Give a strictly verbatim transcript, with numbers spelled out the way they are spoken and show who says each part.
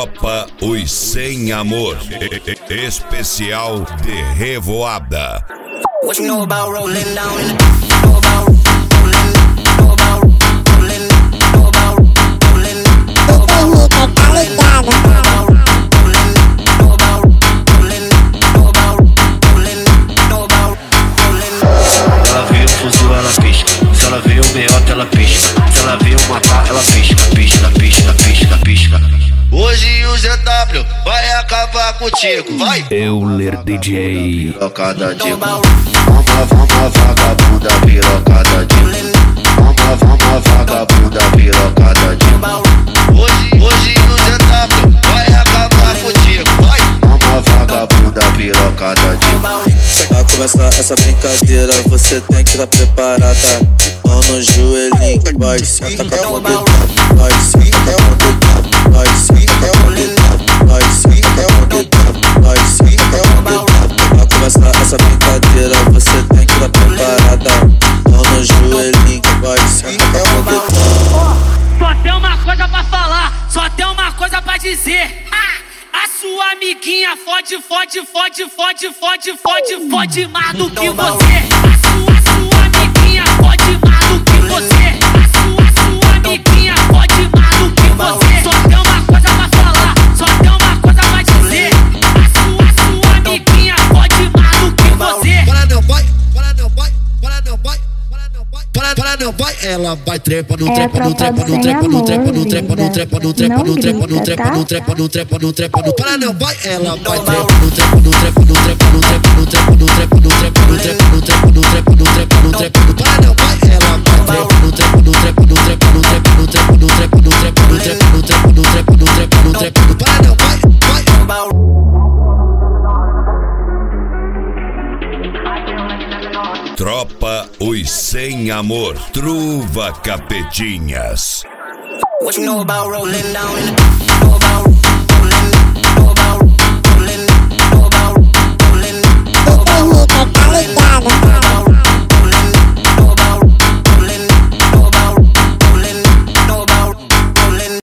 Speaker 1: Tropa Os Sem Amor, especial de Revoada.
Speaker 2: What you know about rolling down in the know about rolling, know about rolling, know about rolling, know about rolling, know about rolling, know about rolling, know about rolling, know about rolling.
Speaker 3: Ela veio fuzil, ela pisca. Se ela veio meiota, ela pisca. Se ela veio matar, ela pisca, pisca, pisca, pisca, pisca. Hoje o Z W vai acabar contigo, vai!
Speaker 4: Euler D J.
Speaker 3: Pirocada de vamos, vamos, vagabunda, pirocada de vamos, vamos, vagabunda, pirocada de Hoje, hoje o Z W vai acabar contigo, vai! Vamos, vagabunda, pirocada de
Speaker 5: Pra começar essa brincadeira, você tem que estar preparada. Mão no joelhinho, vai senta com a dedão, vai senta com a dedão, vai senta com a dedão, vai senta com a dedão, vai senta com a dedão. Pra começar essa brincadeira, você tem que estar preparada. Mão no joelhinho, vai senta com a dedão.
Speaker 6: Só tem uma coisa pra falar, só tem uma coisa pra dizer. A sua amiguinha fode, fode, fode, fode, fode, fode, fode mais do que você. A sua, sua amiguinha fode mais do que você. A sua, sua amiguinha fode mais do que você. Só tem uma coisa pra falar, só tem uma coisa pra dizer. A sua, sua amiguinha fode mais do que você.
Speaker 3: Para não vai, para não vai, para não vai, para não vai, para, para não vai. Ela vai trepa no trepa no trepa no trepa no trepa no trepa no trepa no trepa no trepa no trepa no trepa no trepa no trepa no para não vai. Ela vai trepa no trepa no trepa no trepa no trepa no trepa no trepa no trepa no trepa no trepa no trepa no trepa no trepa no para não vai. Ela vai trepa no trepa no trepa no trepa no trepa no trepa no trepa no trepa no trepa no trepa no trepa no trepa no trepa no para não vai, vai.
Speaker 1: Tropa Os Sem Amor, Truva Capetinhas.
Speaker 2: What you know about rolling down in the know about